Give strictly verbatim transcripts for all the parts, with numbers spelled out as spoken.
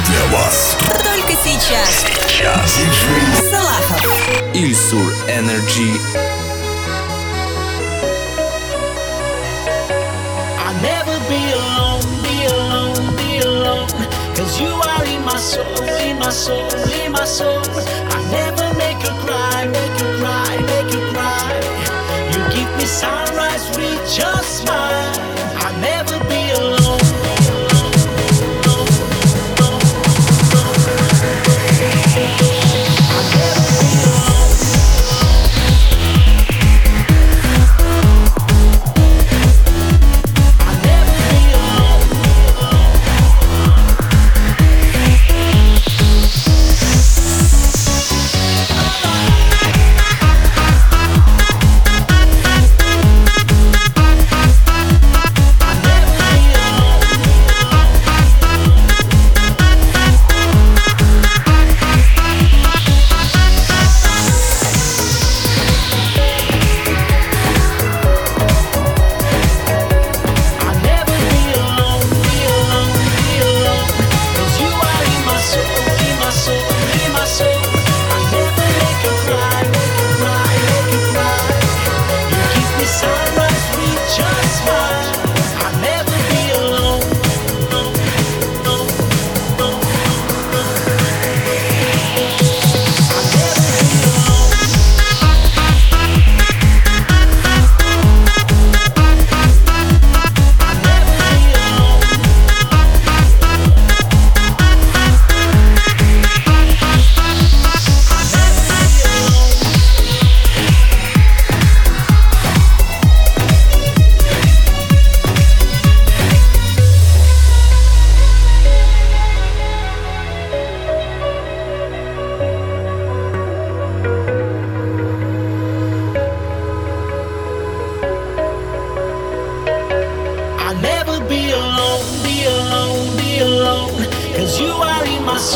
для вас. Только сейчас. Сейчас. Диджей Салахов. Ilsur Energy. I'll never be alone, be alone, be alone. Cause you are in my soul, in my soul, in my soul. I'll never make you cry, make you cry, make you cry. You give me sunrise with your smile. I'll never be alone.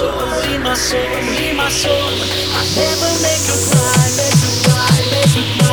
In my soul, in my soul, I never make you cry, make you cry, make you cry.